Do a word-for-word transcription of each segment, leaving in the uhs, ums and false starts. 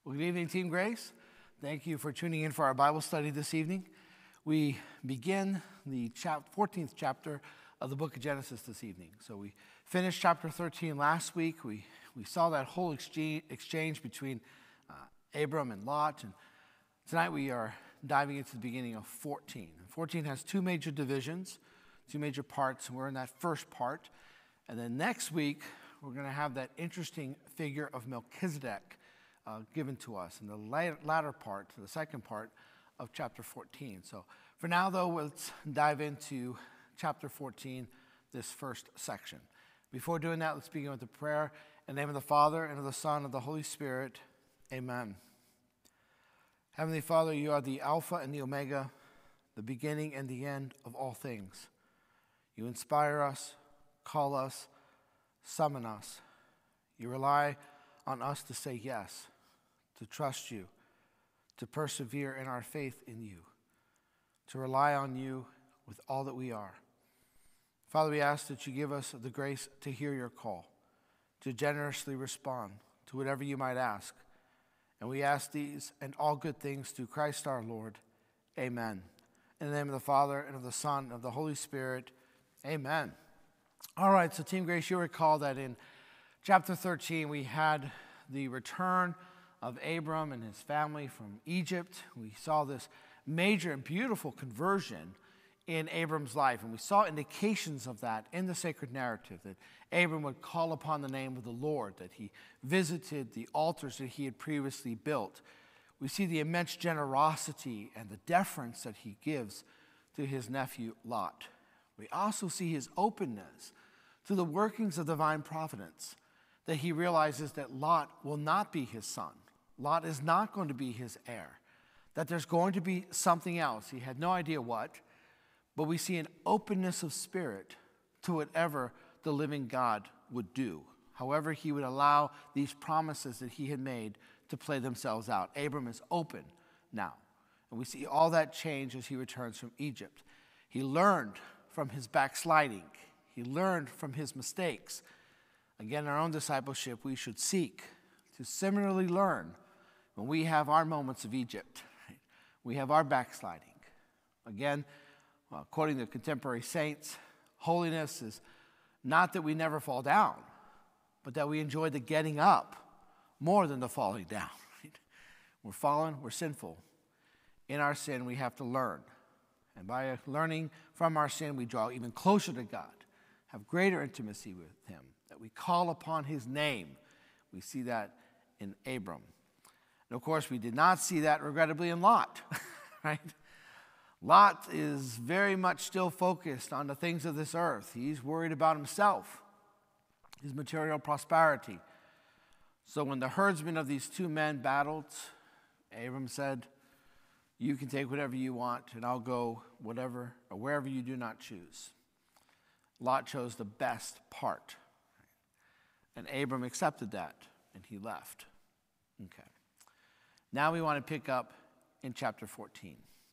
Well, good evening, Team Grace. Thank you for tuning in for our Bible study this evening. We begin the chap- fourteenth chapter of the book of Genesis this evening. So we finished chapter thirteen last week. We, we saw that whole exchange, exchange between uh, Abram and Lot. And tonight we are diving into the beginning of fourteen. fourteen has two major divisions, two major parts. We're in that first part. And then next week, we're going to have that interesting figure of Melchizedek Uh, given to us in the latter part, the second part of chapter fourteen. So for now, though, let's dive into chapter fourteen, this first section. Before doing that, let's begin with a prayer. In the name of the Father, and of the Son, and of the Holy Spirit, amen. Heavenly Father, you are the Alpha and the Omega, the beginning and the end of all things. You inspire us, call us, summon us. You rely on us to say yes, to trust you, to persevere in our faith in you, to rely on you with all that we are. Father, we ask that you give us the grace to hear your call, to generously respond to whatever you might ask. And we ask these and all good things through Christ our Lord. Amen. In the name of the Father, and of the Son, and of the Holy Spirit. Amen. All right, so Team Grace, you'll recall that in chapter thirteen, we had the return of Abram and his family from Egypt. We saw this major and beautiful conversion in Abram's life, and we saw indications of that in the sacred narrative, that Abram would call upon the name of the Lord, that he visited the altars that he had previously built. We see the immense generosity and the deference that he gives to his nephew Lot. We also see his openness to the workings of divine providence, that he realizes that Lot will not be his son. Lot is not going to be his heir, that there's going to be something else. He had no idea what, but we see an openness of spirit to whatever the living God would do, however he would allow these promises that he had made to play themselves out. Abram is open now, and we see all that change as he returns from Egypt. He learned from his backsliding. He learned from his mistakes. Again, in our own discipleship, we should seek to similarly learn when we have our moments of Egypt. Right? We have our backsliding. Again, well, quoting the contemporary saints, holiness is not that we never fall down, but that we enjoy the getting up more than the falling down. Right? We're fallen, we're sinful. In our sin, we have to learn. And by learning from our sin, we draw even closer to God, have greater intimacy with him, that we call upon his name. We see that in Abram. And of course, we did not see that, regrettably, in Lot, right? Lot is very much still focused on the things of this earth. He's worried about himself, his material prosperity. So when the herdsmen of these two men battled, Abram said, you can take whatever you want, and I'll go whatever or wherever you do not choose. Lot chose the best part. And Abram accepted that, and he left. Okay. Now we want to pick up in chapter fourteen.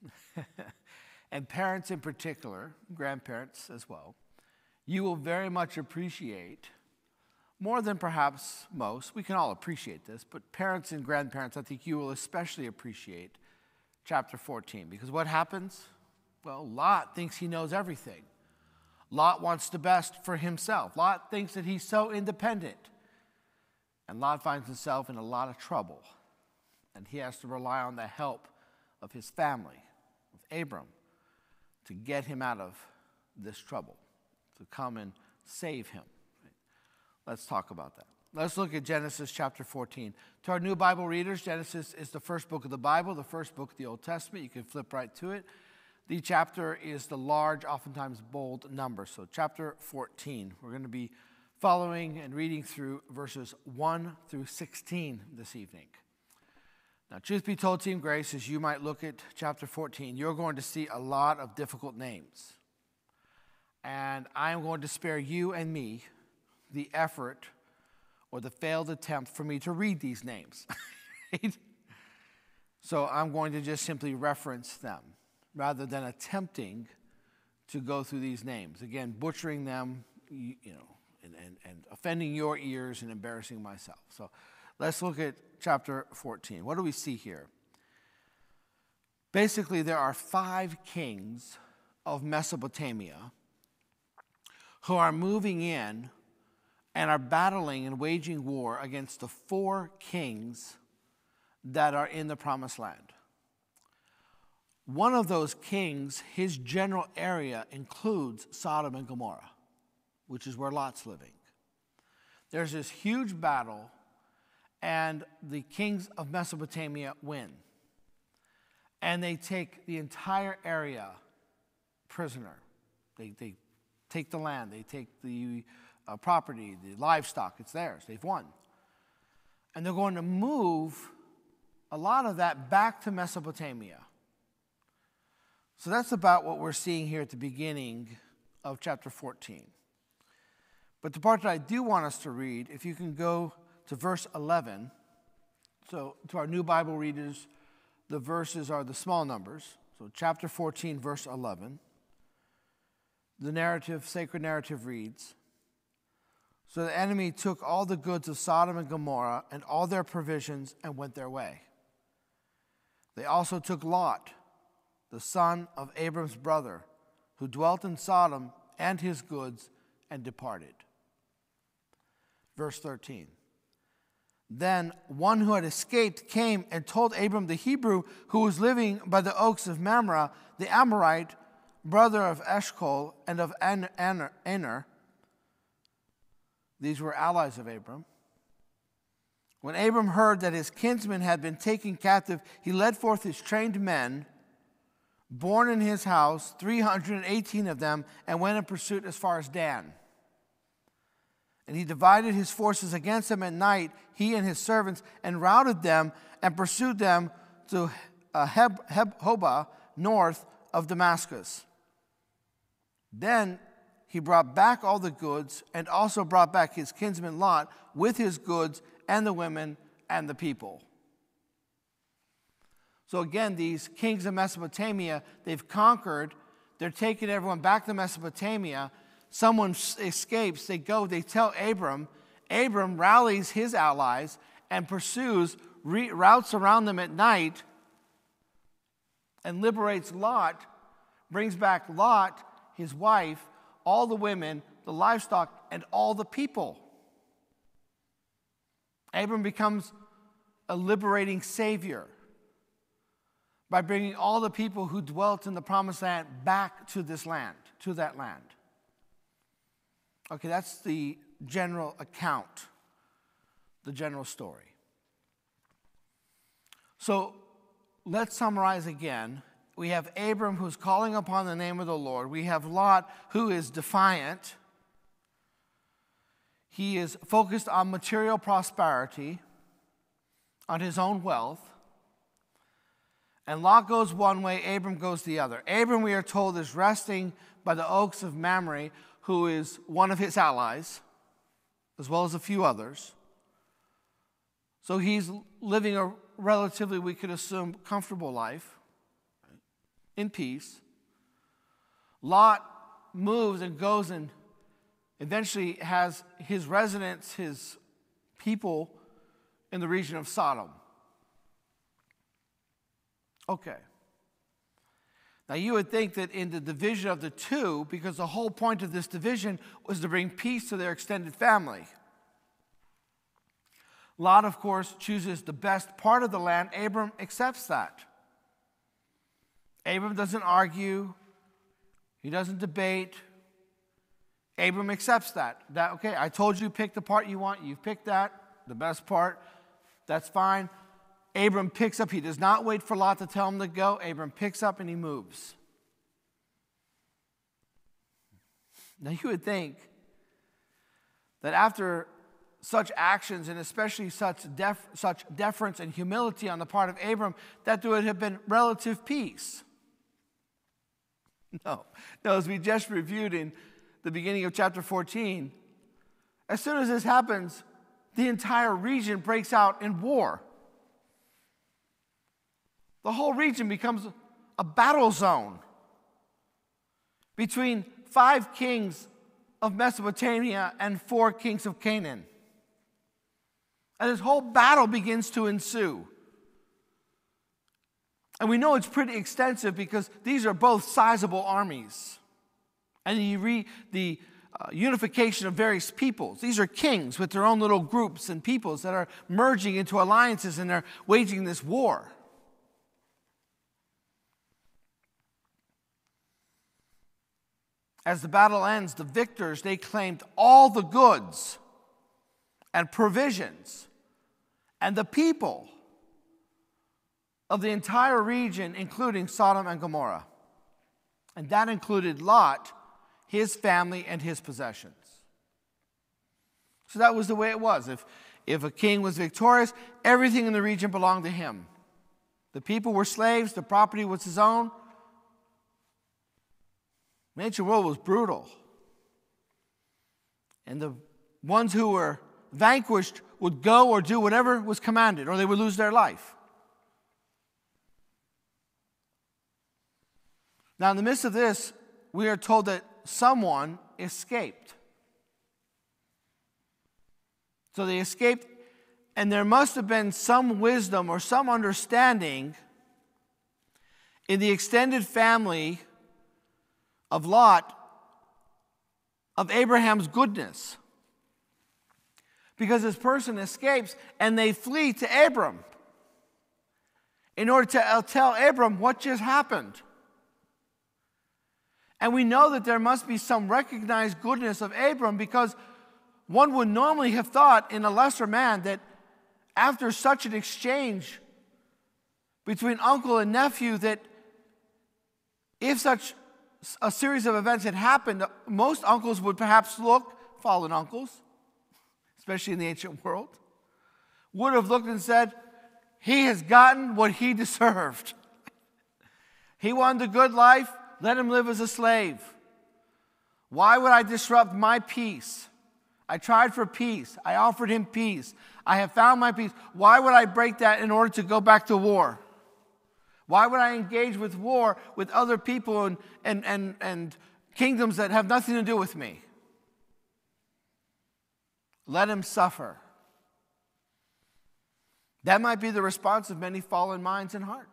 And parents in particular, grandparents as well, you will very much appreciate, more than perhaps most, we can all appreciate this, but parents and grandparents, I think you will especially appreciate chapter fourteen. Because what happens? Well, Lot thinks he knows everything. Lot wants the best for himself. Lot thinks that he's so independent. And Lot finds himself in a lot of trouble. And he has to rely on the help of his family, of Abram, to get him out of this trouble, to come and save him. Let's talk about that. Let's look at Genesis chapter fourteen. To our new Bible readers, Genesis is the first book of the Bible, the first book of the Old Testament. You can flip right to it. The chapter is the large, oftentimes bold number. So chapter fourteen, we're going to be following and reading through verses one through sixteen this evening. Now, truth be told, Team Grace, as you might look at chapter fourteen, you're going to see a lot of difficult names. And I am going to spare you and me the effort or the failed attempt for me to read these names. Right? So I'm going to just simply reference them, rather than attempting to go through these names. Again, butchering them, you, you know, and, and, and offending your ears and embarrassing myself. So Let's look at chapter fourteen. What do we see here? Basically, there are five kings of Mesopotamia who are moving in and are battling and waging war against the four kings that are in the Promised Land. One of those kings, his general area includes Sodom and Gomorrah, which is where Lot's living. There's this huge battle, and the kings of Mesopotamia win. And they take the entire area prisoner. They, they take the land, they take the uh, property, the livestock, it's theirs, they've won. And they're going to move a lot of that back to Mesopotamia. So that's about what we're seeing here at the beginning of chapter fourteen. But the part that I do want us to read, if you can go to verse eleven. So to our new Bible readers, the verses are the small numbers. So chapter fourteen, verse eleven. The narrative, sacred narrative reads, "So the enemy took all the goods of Sodom and Gomorrah and all their provisions and went their way. They also took Lot, the son of Abram's brother, who dwelt in Sodom, and his goods, and departed." Verse thirteen. "Then one who had escaped came and told Abram the Hebrew, who was living by the oaks of Mamre, the Amorite, brother of Eshcol and of Aner." These were allies of Abram. "When Abram heard that his kinsmen had been taken captive, he led forth his trained men, born in his house, three hundred eighteen of them, and went in pursuit as far as Dan. And he divided his forces against them at night, he and his servants, and routed them and pursued them to uh, Heb, Heb, Hobah, north of Damascus. Then he brought back all the goods, and also brought back his kinsman Lot with his goods and the women and the people." So again, these kings of Mesopotamia, they've conquered. They're taking everyone back to Mesopotamia. Someone escapes. They go. They tell Abram. Abram rallies his allies and pursues, re- routes around them at night, and liberates Lot, brings back Lot, his wife, all the women, the livestock, and all the people. Abram becomes a liberating savior by bringing all the people who dwelt in the Promised Land back to this land, to that land. Okay, that's the general account, the general story. So let's summarize again. We have Abram who's calling upon the name of the Lord. We have Lot who is defiant. He is focused on material prosperity, on his own wealth. And Lot goes one way, Abram goes the other. Abram, we are told, is resting by the oaks of Mamre, who is one of his allies, as well as a few others. So he's living a relatively, we could assume, comfortable life, in peace. Lot moves and goes and eventually has his residence, his people, in the region of Sodom. Okay. Now, you would think that in the division of the two, because the whole point of this division was to bring peace to their extended family. Lot, of course, chooses the best part of the land. Abram accepts that. Abram doesn't argue. He doesn't debate. Abram accepts that. That, okay, I told you pick the part you want. You've picked that, the best part. That's fine. Abram picks up. He does not wait for Lot to tell him to go. Abram picks up and he moves. Now, you would think that after such actions, and especially such, def, such deference and humility on the part of Abram, that there would have been relative peace. No. No, as we just reviewed in the beginning of chapter fourteen, as soon as this happens, the entire region breaks out in war. The whole region becomes a battle zone between five kings of Mesopotamia and four kings of Canaan. And this whole battle begins to ensue. And we know it's pretty extensive because these are both sizable armies. And you read the uh, unification of various peoples. These are kings with their own little groups and peoples that are merging into alliances, and they're waging this war. As the battle ends, the victors, they claimed all the goods and provisions and the people of the entire region, including Sodom and Gomorrah. And that included Lot, his family, and his possessions. So that was the way it was. If, if a king was victorious, everything in the region belonged to him. The people were slaves, the property was his own. The ancient world was brutal. And the ones who were vanquished would go or do whatever was commanded, or they would lose their life. Now, in the midst of this, we are told that someone escaped. So they escaped, and there must have been some wisdom or some understanding in the extended family of Lot of Abraham's goodness. Because this person escapes and they flee to Abram in order to tell Abram what just happened. And we know that there must be some recognized goodness of Abram, because one would normally have thought in a lesser man that after such an exchange between uncle and nephew, that if such a series of events had happened, most uncles would perhaps look, fallen uncles, especially in the ancient world, would have looked and said, he has gotten what he deserved. He wanted a good life. Let him live as a slave. Why would I disrupt my peace? I tried for peace. I offered him peace. I have found my peace. Why would I break that in order to go back to war? Why would I engage with war with other people and, and, and, and kingdoms that have nothing to do with me? Let him suffer. That might be the response of many fallen minds and hearts.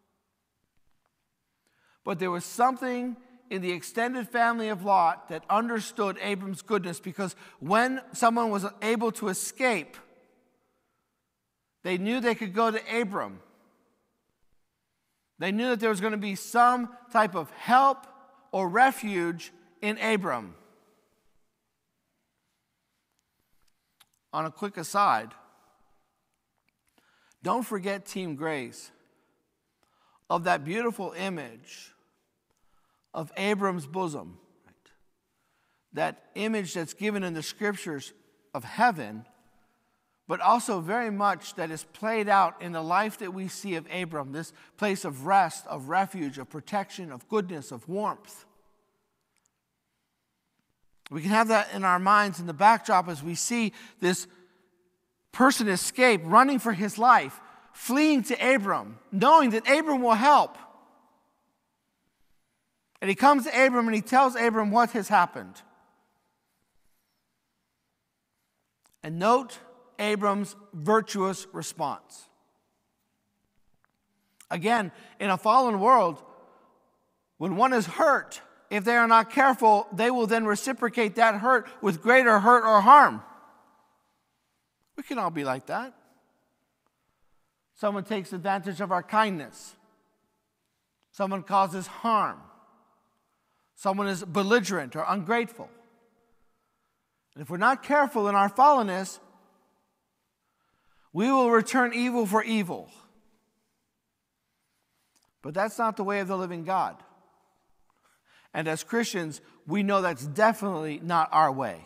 But there was something in the extended family of Lot that understood Abram's goodness, because when someone was able to escape, they knew they could go to Abram. They knew that there was going to be some type of help or refuge in Abram. On a quick aside, don't forget Team Grace of that beautiful image of Abram's bosom, right? That image that's given in the scriptures of heaven, but also very much that is played out in the life that we see of Abram, this place of rest, of refuge, of protection, of goodness, of warmth. We can have that in our minds in the backdrop as we see this person escape, running for his life, fleeing to Abram, knowing that Abram will help. And he comes to Abram and he tells Abram what has happened. And note Abram's virtuous response. Again, in a fallen world, when one is hurt, if they are not careful, they will then reciprocate that hurt with greater hurt or harm. We can all be like that. Someone takes advantage of our kindness. Someone causes harm. Someone is belligerent or ungrateful. And if we're not careful in our fallenness, we will return evil for evil. But that's not the way of the living God. And as Christians, we know that's definitely not our way.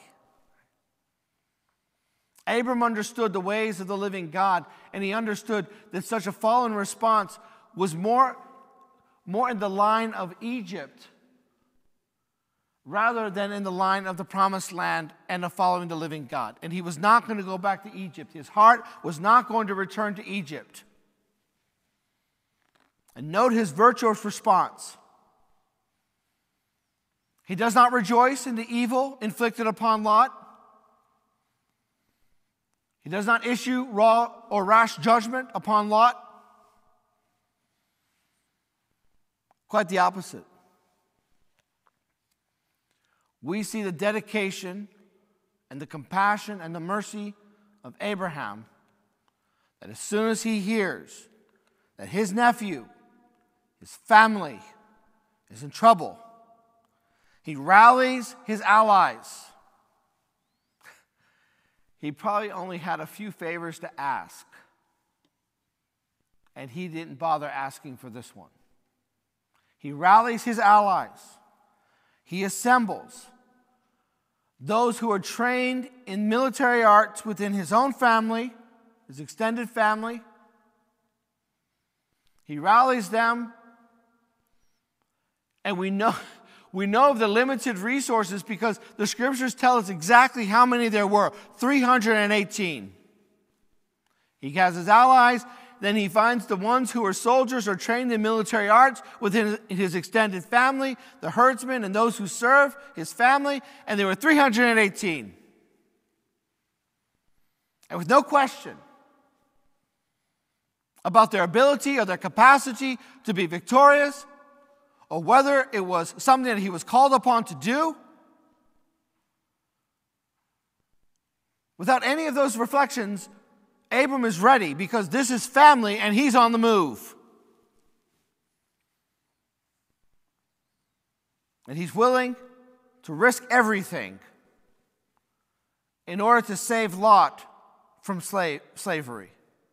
Abram understood the ways of the living God, and he understood that such a fallen response was more, more in the line of Egypt rather than in the line of the promised land and of following the living God. And he was not going to go back to Egypt. His heart was not going to return to Egypt. And note his virtuous response. He does not rejoice in the evil inflicted upon Lot. He does not issue raw or rash judgment upon Lot. Quite the opposite. We see the dedication and the compassion and the mercy of Abraham, that as soon as he hears that his nephew, his family, is in trouble, he rallies his allies. He probably only had a few favors to ask, and he didn't bother asking for this one. He rallies his allies. He assembles those who are trained in military arts within his own family, his extended family. He rallies them, and we know, we know of the limited resources because the scriptures tell us exactly how many there were, three hundred eighteen. He has his allies, then he finds the ones who are soldiers or trained in military arts within his extended family, the herdsmen and those who serve his family, and there were three hundred eighteen. And with no question about their ability or their capacity to be victorious, or whether it was something that he was called upon to do, without any of those reflections, Abram is ready because this is family and he's on the move. And he's willing to risk everything in order to save Lot from slave, slavery.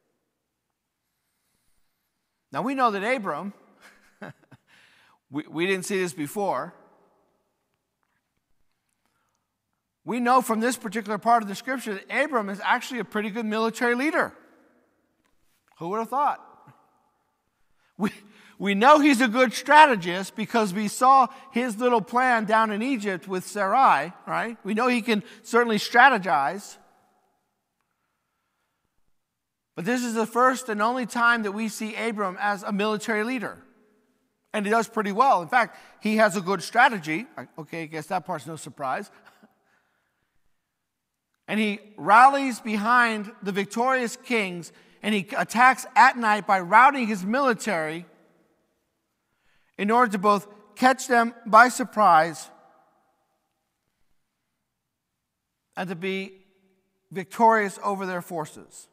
Now we know that Abram, we, we didn't see this before. We know from this particular part of the scripture that Abram is actually a pretty good military leader. Who would have thought? We, we know he's a good strategist because we saw his little plan down in Egypt with Sarai, right? We know he can certainly strategize. But this is the first and only time that we see Abram as a military leader. And he does pretty well. In fact, he has a good strategy. Okay, I guess that part's no surprise. And he rallies behind the victorious kings, and he attacks at night by routing his military in order to both catch them by surprise and to be victorious over their forces.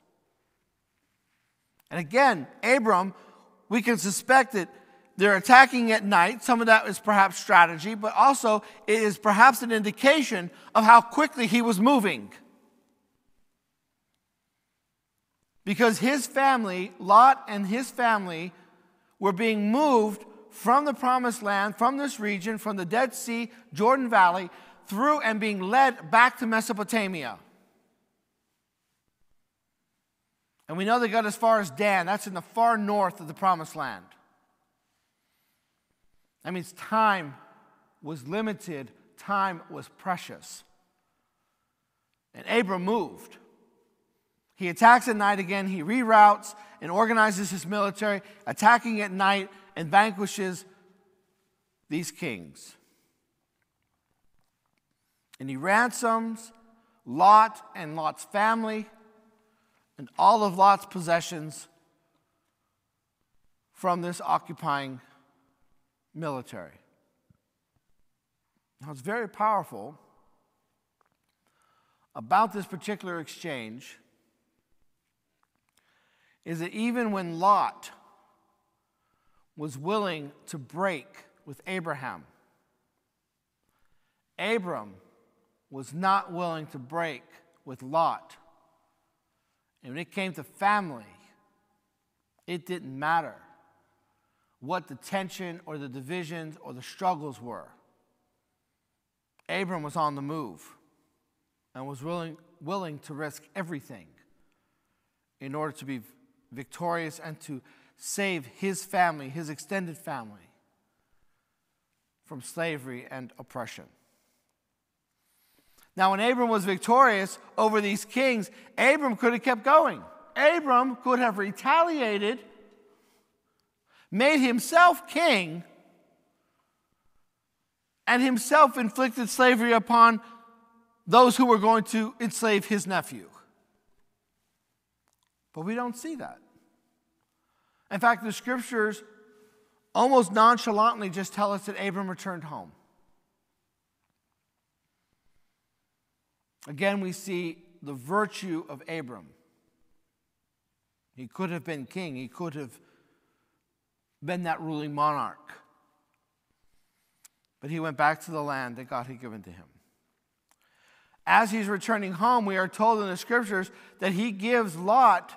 And again, Abram, we can suspect that they're attacking at night. Some of that is perhaps strategy, but also it is perhaps an indication of how quickly he was moving. Because his family, Lot and his family, were being moved from the promised land, from this region, from the Dead Sea, Jordan Valley, through and being led back to Mesopotamia. And we know they got as far as Dan. That's in the far north of the promised land. That means time was limited. Time was precious. And Abram moved. He attacks at night again. He reroutes and organizes his military, attacking at night and vanquishes these kings. And he ransoms Lot and Lot's family and all of Lot's possessions from this occupying military. Now, it's very powerful about this particular exchange is that even when Lot was willing to break with Abraham, Abram was not willing to break with Lot. And when it came to family, it didn't matter what the tension or the divisions or the struggles were. Abram was on the move and was willing, willing to risk everything in order to be victorious and to save his family, his extended family, from slavery and oppression. Now, when Abram was victorious over these kings, Abram could have kept going. Abram could have retaliated, made himself king, and himself inflicted slavery upon those who were going to enslave his nephew. But we don't see that. In fact, the scriptures almost nonchalantly just tell us that Abram returned home. Again, we see the virtue of Abram. He could have been king. He could have been that ruling monarch. But he went back to the land that God had given to him. As he's returning home, we are told in the scriptures that he gives Lot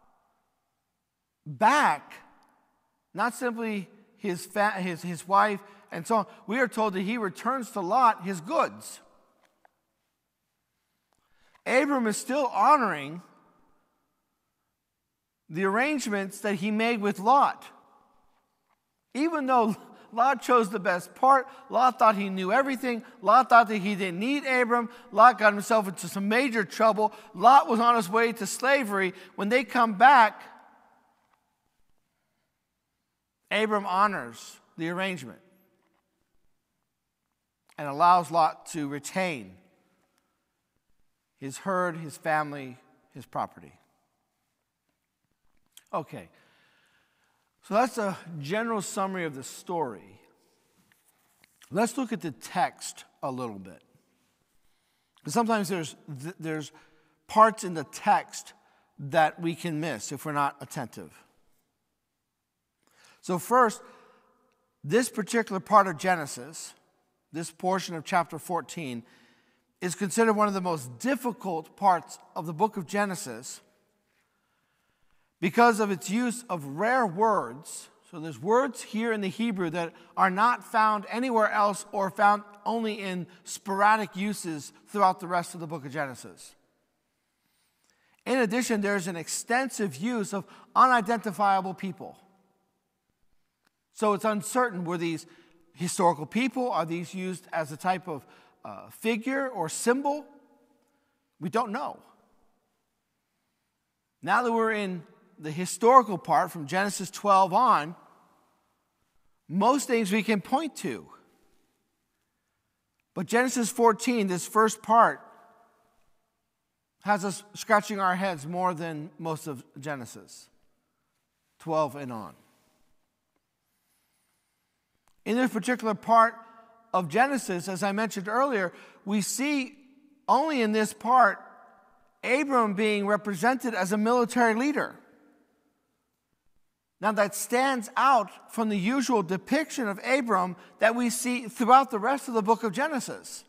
back, not simply his, fa- his, his wife and so on. We are told that he returns to Lot his goods. Abram is still honoring the arrangements that he made with Lot. Even though Lot chose the best part, Lot thought he knew everything, Lot thought that he didn't need Abram, Lot got himself into some major trouble, Lot was on his way to slavery. When they come back, Abram honors the arrangement and allows Lot to retain his herd, his family, his property. Okay, so that's a general summary of the story. Let's look at the text a little bit. Because sometimes there's, there's parts in the text that we can miss if we're not attentive. So first, this particular part of Genesis, this portion of chapter fourteen, is considered one of the most difficult parts of the book of Genesis because of its use of rare words. So there's words here in the Hebrew that are not found anywhere else or found only in sporadic uses throughout the rest of the book of Genesis. In addition, there's an extensive use of unidentifiable people. So it's uncertain, were these historical people? Are these used as a type of uh, figure or symbol? We don't know. Now that we're in the historical part from Genesis twelve on, most things we can point to. But Genesis fourteen, this first part, has us scratching our heads more than most of Genesis twelve and on. In this particular part of Genesis, as I mentioned earlier, we see only in this part Abram being represented as a military leader. Now that stands out from the usual depiction of Abram that we see throughout the rest of the book of Genesis.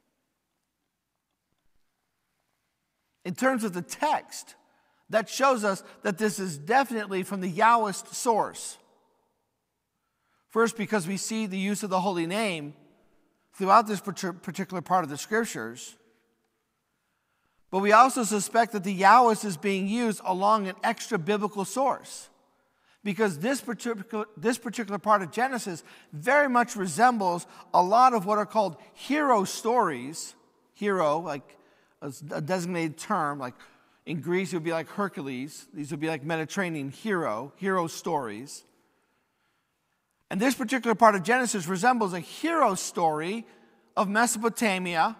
In terms of the text, that shows us that this is definitely from the Yahwist source. First, because we see the use of the holy name throughout this particular part of the scriptures. But we also suspect that the Yahwist is being used along an extra biblical source. Because this particular, this particular part of Genesis very much resembles a lot of what are called hero stories. Hero, like a designated term, like in Greece it would be like Hercules. These would be like Mediterranean hero, hero stories. And this particular part of Genesis resembles a hero story of Mesopotamia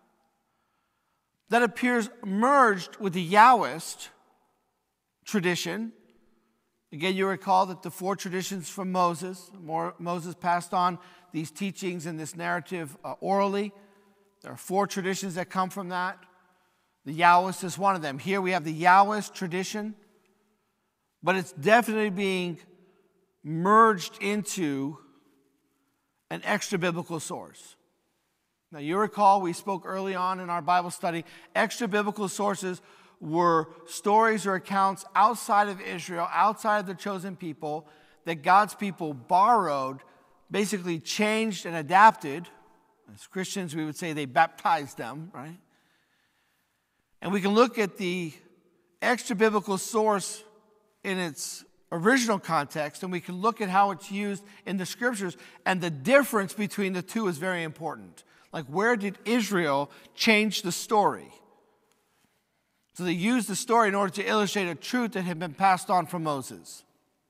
that appears merged with the Yahwist tradition. Again, you recall that the four traditions from Moses, Moses passed on these teachings and this narrative uh, orally. There are four traditions that come from that. The Yahwist is one of them. Here we have the Yahwist tradition, but it's definitely being merged into an extra biblical source. Now, you recall we spoke early on in our Bible study, extra biblical sources were stories or accounts outside of Israel, outside of the chosen people, that God's people borrowed, basically changed and adapted. As Christians, we would say they baptized them, right? And we can look at the extra biblical source in its original context, and we can look at how it's used in the scriptures, and the difference between the two is very important. Like, where did Israel change the story? So they used the story in order to illustrate a truth that had been passed on from Moses.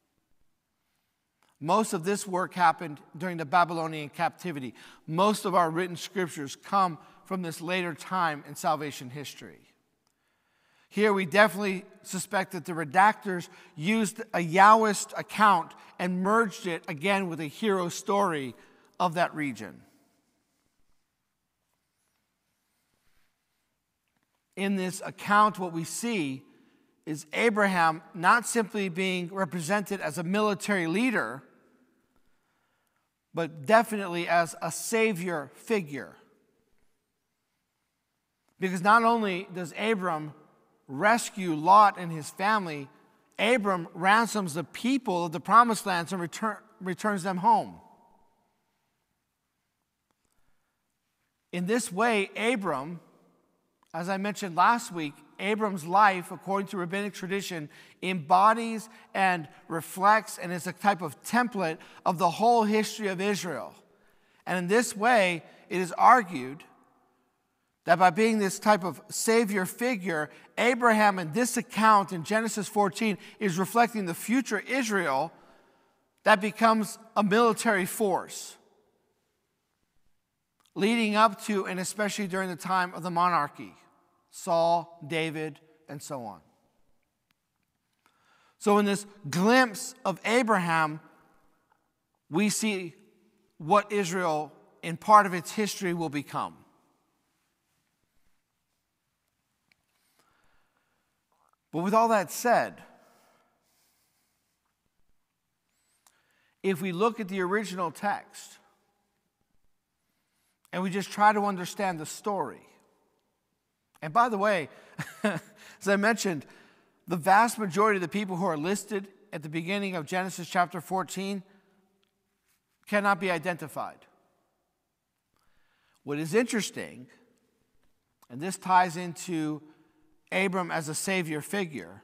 Most of this work happened during the Babylonian captivity. Most of our written scriptures come from this later time in salvation history. Here we definitely suspect that the redactors used a Yahwist account and merged it again with a hero story of that region. In this account, what we see is Abraham not simply being represented as a military leader, but definitely as a savior figure. Because not only does Abram rescue Lot and his family, Abram ransoms the people of the promised lands and return, returns them home. In this way, Abram, as I mentioned last week, Abram's life, according to rabbinic tradition, embodies and reflects and is a type of template of the whole history of Israel. And in this way, it is argued that by being this type of savior figure, Abraham in this account in Genesis fourteen is reflecting the future Israel that becomes a military force, leading up to and especially during the time of the monarchy, Saul, David, and so on. So in this glimpse of Abraham, we see what Israel in part of its history will become. But with all that said, if we look at the original text and we just try to understand the story, and by the way, as I mentioned, the vast majority of the people who are listed at the beginning of Genesis chapter fourteen cannot be identified. What is interesting, and this ties into Abram as a savior figure,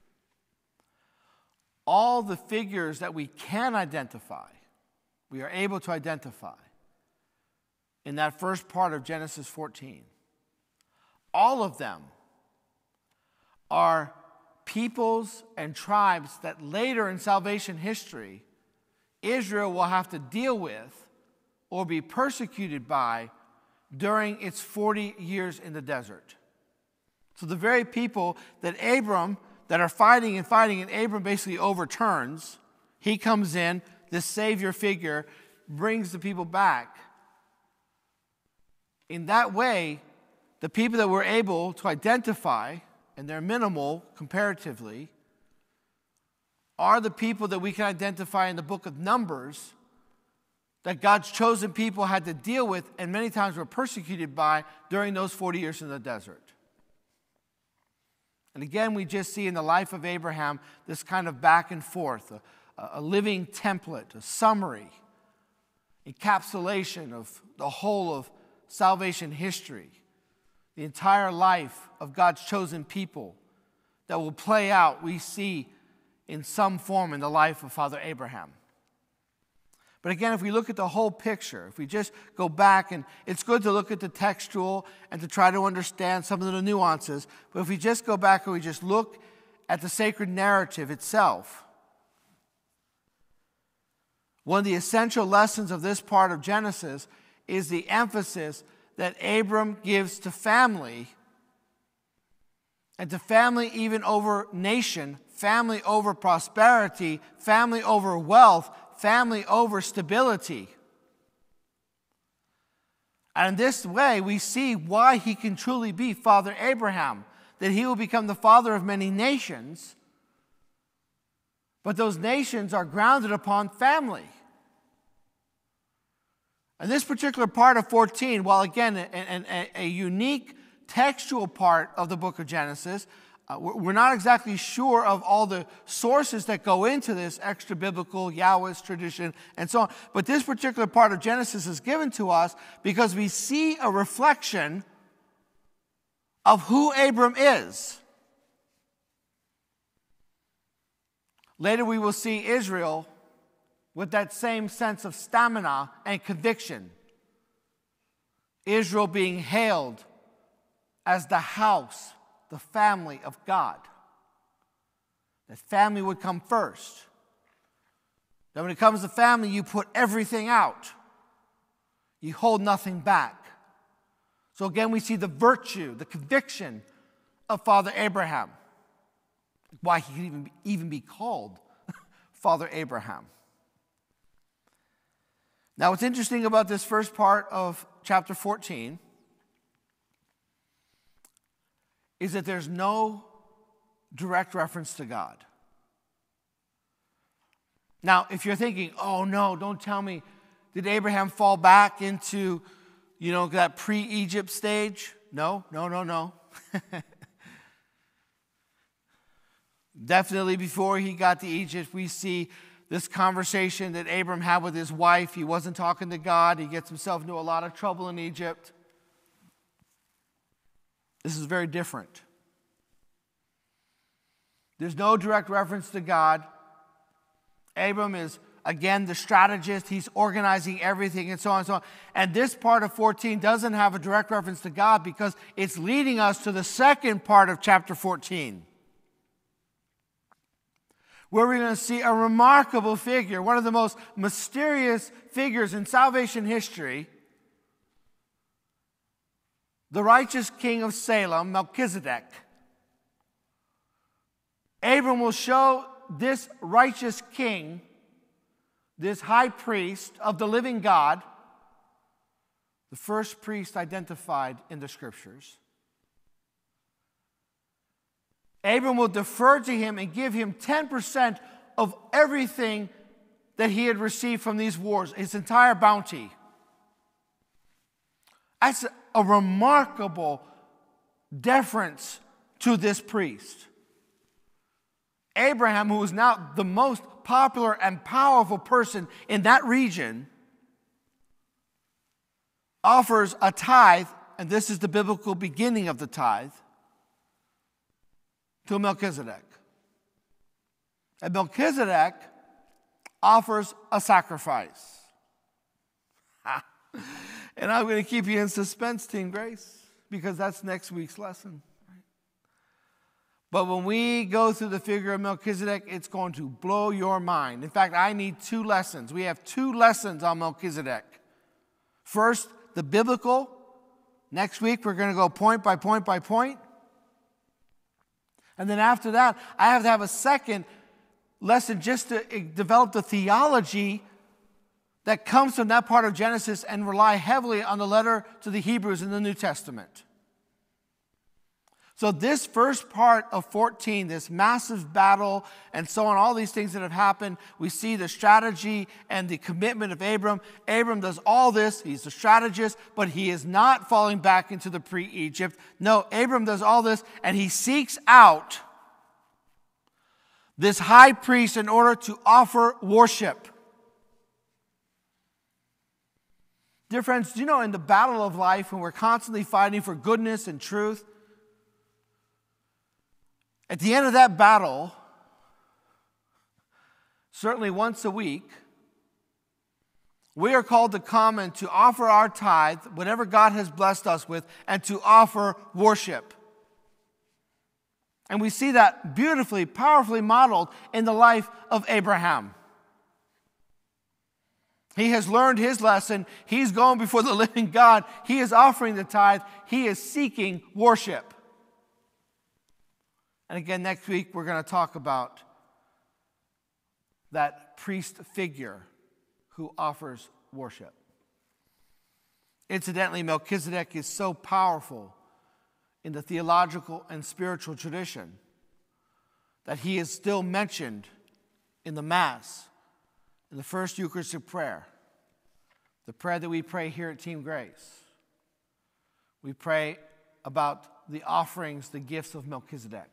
all the figures that we can identify, we are able to identify in that first part of Genesis fourteen. All of them are peoples and tribes that later in salvation history, Israel will have to deal with or be persecuted by during its forty years in the desert. So the very people that Abram, that are fighting and fighting, and Abram basically overturns, he comes in, this savior figure, brings the people back. In that way, the people that we're able to identify, and they're minimal comparatively, are the people that we can identify in the book of Numbers that God's chosen people had to deal with and many times were persecuted by during those forty years in the desert. And again, we just see in the life of Abraham this kind of back and forth, a, a living template, a summary, encapsulation of the whole of salvation history, the entire life of God's chosen people that will play out, we see in some form in the life of Father Abraham. But again, if we look at the whole picture, if we just go back, and it's good to look at the textual and to try to understand some of the nuances, but if we just go back and we just look at the sacred narrative itself, one of the essential lessons of this part of Genesis is the emphasis that Abram gives to family, and to family even over nation, family over prosperity, family over wealth, family over stability. And in this way, we see why he can truly be Father Abraham, that he will become the father of many nations, but those nations are grounded upon family. And this particular part of fourteen, while again a, a, a unique textual part of the book of Genesis, uh, we're not exactly sure of all the sources that go into this extra biblical Yahwist tradition and so on. But this particular part of Genesis is given to us because we see a reflection of who Abram is. Later we will see Israel with that same sense of stamina and conviction. Israel being hailed as the house, the family of God. That family would come first. That when it comes to family, you put everything out. You hold nothing back. So again, we see the virtue, the conviction of Father Abraham. Why he could even, even be called Father Abraham. Now, what's interesting about this first part of chapter fourteen is that there's no direct reference to God. Now, if you're thinking, oh no, don't tell me, did Abraham fall back into, you know, that pre-Egypt stage? No, no, no, no. Definitely before he got to Egypt, we see this conversation that Abram had with his wife. He wasn't talking to God. He gets himself into a lot of trouble in Egypt. This is very different. There's no direct reference to God. Abram is, again, the strategist. He's organizing everything and so on and so on. And this part of fourteen doesn't have a direct reference to God because it's leading us to the second part of chapter fourteen, where we're going to see a remarkable figure, one of the most mysterious figures in salvation history, the righteous king of Salem, Melchizedek. Abram will show this righteous king, this high priest of the living God, the first priest identified in the scriptures. Abram will defer to him and give him ten percent of everything that he had received from these wars, his entire bounty. That's a remarkable deference to this priest. Abraham, who is now the most popular and powerful person in that region, offers a tithe, and this is the biblical beginning of the tithe, to Melchizedek. And Melchizedek offers a sacrifice. And I'm going to keep you in suspense, Team Grace, because that's next week's lesson. But when we go through the figure of Melchizedek, it's going to blow your mind. In fact, I need two lessons. We have two lessons on Melchizedek. First, the biblical. Next week, we're going to go point by point by point. And then after that, I have to have a second lesson just to develop the theology that comes from that part of Genesis and rely heavily on the letter to the Hebrews in the New Testament. So this first part of fourteen, this massive battle and so on, all these things that have happened, we see the strategy and the commitment of Abram. Abram does all this. He's the strategist, but he is not falling back into the pre-Egypt. No, Abram does all this, and he seeks out this high priest in order to offer worship. Dear friends, do you know in the battle of life, when we're constantly fighting for goodness and truth, at the end of that battle, certainly once a week, we are called to come and to offer our tithe, whatever God has blessed us with, and to offer worship. And we see that beautifully, powerfully modeled in the life of Abraham. He has learned his lesson. He's going before the living God. He is offering the tithe. He is seeking worship. And again, next week, we're going to talk about that priest figure who offers worship. Incidentally, Melchizedek is so powerful in the theological and spiritual tradition that he is still mentioned in the Mass, in the first Eucharistic prayer, the prayer that we pray here at Team Grace. We pray about the offerings, the gifts of Melchizedek.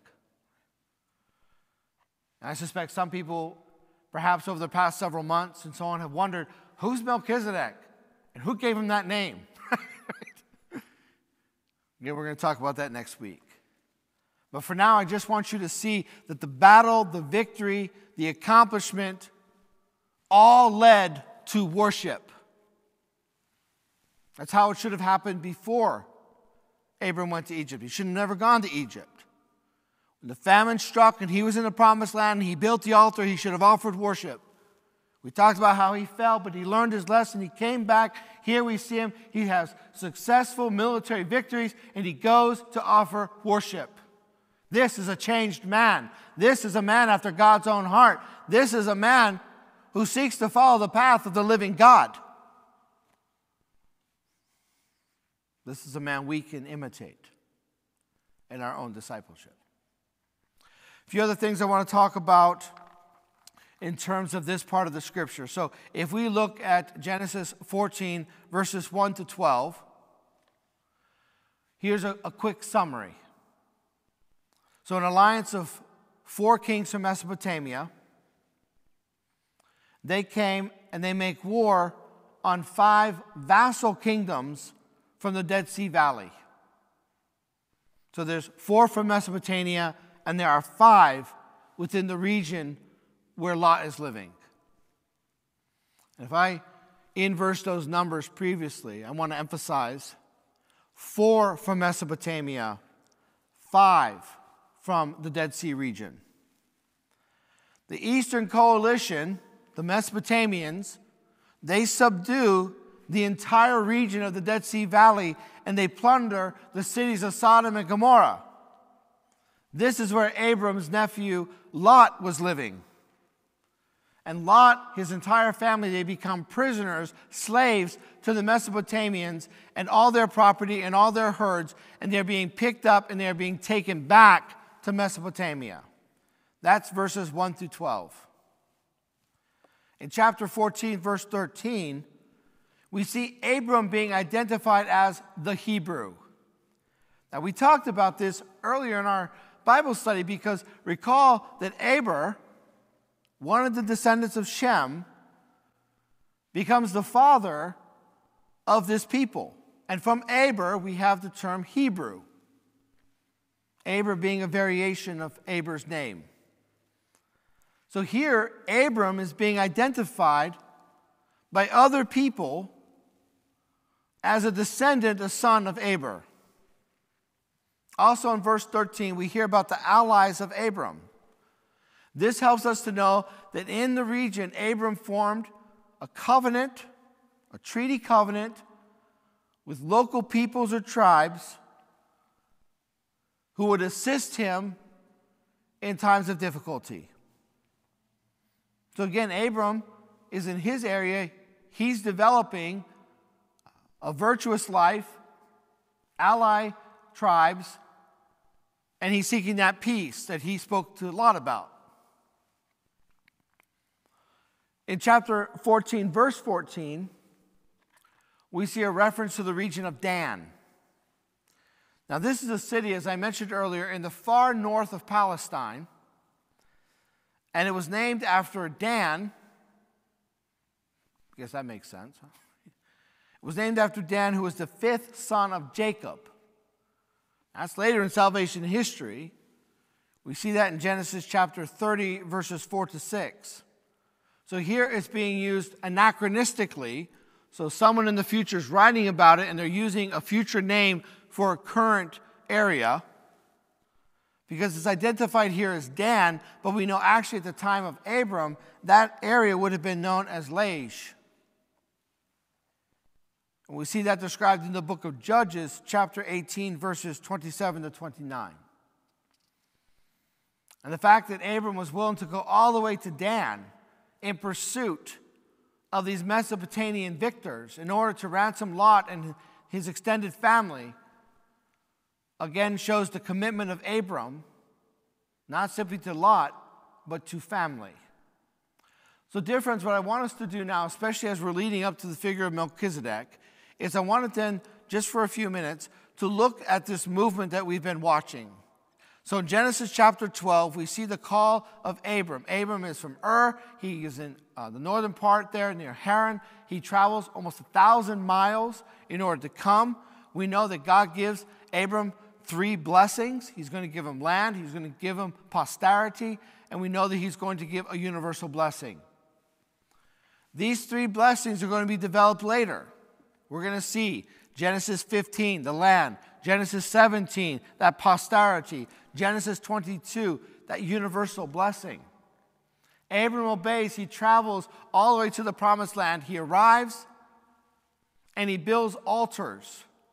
And I suspect some people, perhaps over the past several months and so on, have wondered, who's Melchizedek? And who gave him that name? Again, we're going to talk about that next week. But for now, I just want you to see that the battle, the victory, the accomplishment, all led to worship. That's how it should have happened before Abram went to Egypt. He should have never gone to Egypt. When the famine struck and he was in the promised land and he built the altar, he should have offered worship. We talked about how he fell, but he learned his lesson. He came back. Here we see him. He has successful military victories, and he goes to offer worship. This is a changed man. This is a man after God's own heart. This is a man who seeks to follow the path of the living God. This is a man we can imitate in our own discipleship. A few other things I want to talk about in terms of this part of the scripture. So if we look at Genesis fourteen, verses one to twelve, here's a, a quick summary. So an alliance of four kings from Mesopotamia, they came and they make war on five vassal kingdoms from the Dead Sea Valley. So there's four from Mesopotamia, and there are five within the region where Lot is living. And if I inverse those numbers previously, I want to emphasize four from Mesopotamia, five from the Dead Sea region. The Eastern Coalition, the Mesopotamians, they subdue the entire region of the Dead Sea Valley, and they plunder the cities of Sodom and Gomorrah. This is where Abram's nephew Lot was living. And Lot, his entire family, they become prisoners, slaves to the Mesopotamians and all their property and all their herds, and they're being picked up and they're being taken back to Mesopotamia. That's verses one through twelve. In chapter fourteen, verse thirteen, we see Abram being identified as the Hebrew. Now, we talked about this earlier in our Bible study because recall that Abram, one of the descendants of Shem, becomes the father of this people. And from Abram, we have the term Hebrew. Abram being a variation of Abram's name. So here, Abram is being identified by other people as a descendant, a son of Abram. Also in verse thirteen, we hear about the allies of Abram. This helps us to know that in the region, Abram formed a covenant, a treaty covenant, with local peoples or tribes who would assist him in times of difficulty. So again, Abram is in his area. He's developing a virtuous life, ally tribes, and he's seeking that peace that he spoke to Lot about. In chapter fourteen, verse fourteen, we see a reference to the region of Dan. Now, this is a city, as I mentioned earlier, in the far north of Palestine, and it was named after Dan. I guess that makes sense. Huh? It was named after Dan, who was the fifth son of Jacob. That's later in salvation history. We see that in Genesis chapter thirty, verses four to six. So here it's being used anachronistically. So someone in the future is writing about it, and they're using a future name for a current area. Because it's identified here as Dan, but we know actually at the time of Abram, that area would have been known as Laish. And we see that described in the book of Judges, chapter eighteen, verses twenty-seven to twenty-nine. And the fact that Abram was willing to go all the way to Dan in pursuit of these Mesopotamian victors in order to ransom Lot and his extended family, again shows the commitment of Abram, not simply to Lot, but to family. So dear friends, what I want us to do now, especially as we're leading up to the figure of Melchizedek, is I wanted then, just for a few minutes, to look at this movement that we've been watching. So in Genesis chapter twelve, we see the call of Abram. Abram is from Ur. He is in uh, the northern part there near Haran. He travels almost a thousand miles in order to come. We know that God gives Abram three blessings. He's going to give him land. He's going to give him posterity. And we know that he's going to give a universal blessing. These three blessings are going to be developed later. We're going to see Genesis fifteen, the land. Genesis seventeen, that posterity. Genesis twenty-two, that universal blessing. Abram obeys. He travels all the way to the promised land. He arrives and he builds altars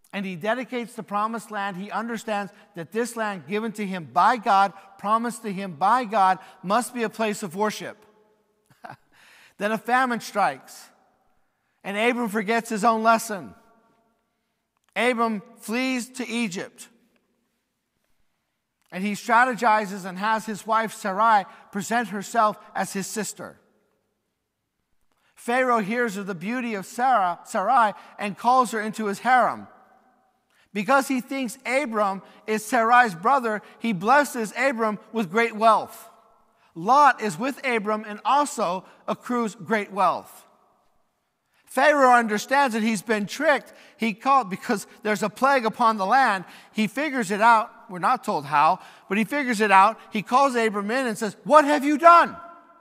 and he dedicates the promised land, he understands that this land given to him by God, promised to him by God, must be a place of worship. Then a famine strikes, and Abram forgets his own lesson. Abram flees to Egypt, and he strategizes and has his wife Sarai present herself as his sister. Pharaoh hears of the beauty of Sarah, Sarai and calls her into his harem. Because he thinks Abram is Sarai's brother, he blesses Abram with great wealth. Lot is with Abram and also accrues great wealth. Pharaoh understands that he's been tricked. He called because there's a plague upon the land. He figures it out. We're not told how, but he figures it out. He calls Abram in and says, "What have you done?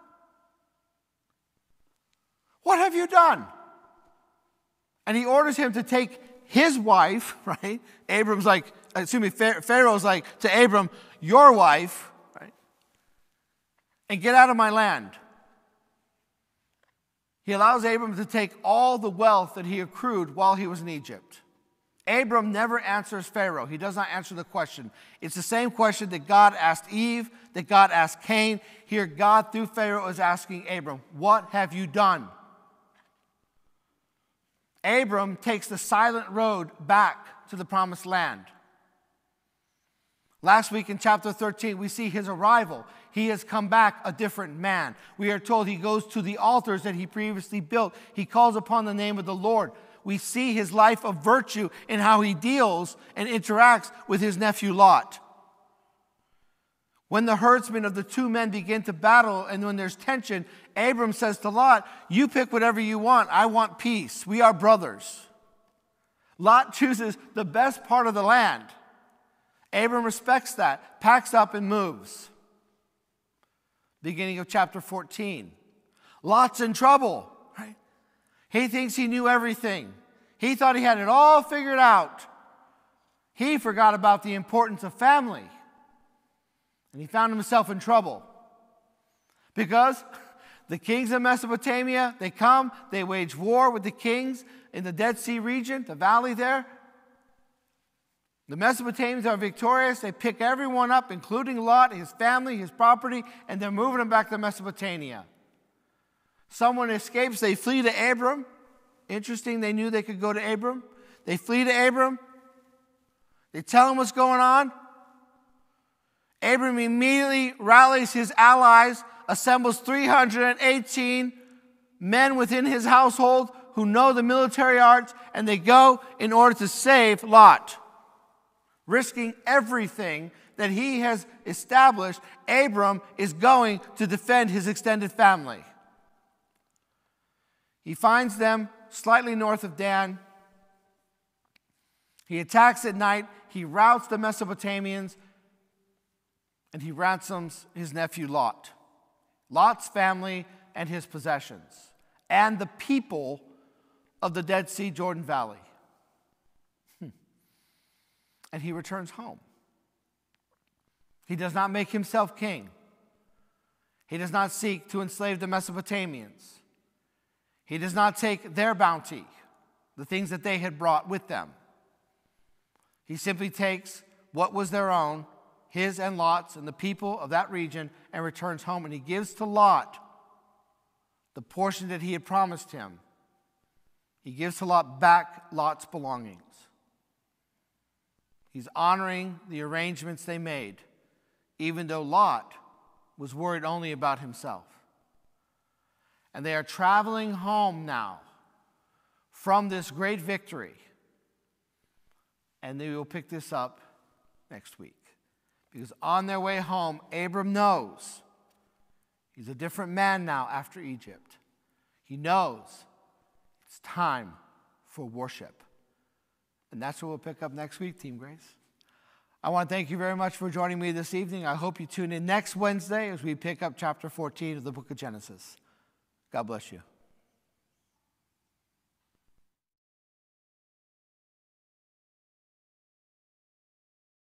What have you done?" And he orders him to take his wife, right? Abram's like, excuse me, Pharaoh's like to Abram, "Your wife, right? And get out of my land." He allows Abram to take all the wealth that he accrued while he was in Egypt. Abram never answers Pharaoh. He does not answer the question. It's the same question that God asked Eve, that God asked Cain. Here, God, through Pharaoh, is asking Abram, "What have you done?" Abram takes the silent road back to the promised land. Last week in chapter thirteen, we see his arrival. He has come back a different man. We are told he goes to the altars that he previously built. He calls upon the name of the Lord. We see his life of virtue in how he deals and interacts with his nephew Lot. When the herdsmen of the two men begin to battle and when there's tension, Abram says to Lot, "You pick whatever you want. I want peace. We are brothers." Lot chooses the best part of the land. Abram respects that, packs up and moves. Beginning of chapter fourteen. Lot's in trouble, right? He thinks he knew everything. He thought he had it all figured out. He forgot about the importance of family. And he found himself in trouble. Because the kings of Mesopotamia, they come, they wage war with the kings in the Dead Sea region, the valley there. The Mesopotamians are victorious. They pick everyone up, including Lot, his family, his property, and they're moving them back to Mesopotamia. Someone escapes. They flee to Abram. Interesting, they knew they could go to Abram. They flee to Abram. They tell him what's going on. Abram immediately rallies his allies, assembles three hundred eighteen men within his household who know the military arts, and they go in order to save Lot. Risking everything that he has established, Abram is going to defend his extended family. He finds them slightly north of Dan. He attacks at night. He routs the Mesopotamians. And he ransoms his nephew Lot. Lot's family and his possessions. And the people of the Dead Sea Jordan Valley. Hmm. And he returns home. He does not make himself king. He does not seek to enslave the Mesopotamians. He does not take their bounty, the things that they had brought with them. He simply takes what was their own, his and Lot's and the people of that region, and returns home. And he gives to Lot the portion that he had promised him. He gives to Lot back Lot's belongings. He's honoring the arrangements they made, even though Lot was worried only about himself. And they are traveling home now from this great victory. And they will pick this up next week. Because on their way home, Abram knows he's a different man now after Egypt. He knows it's time for worship. And that's what we'll pick up next week, Team Grace. I want to thank you very much for joining me this evening. I hope you tune in next Wednesday as we pick up chapter fourteen of the book of Genesis. God bless you.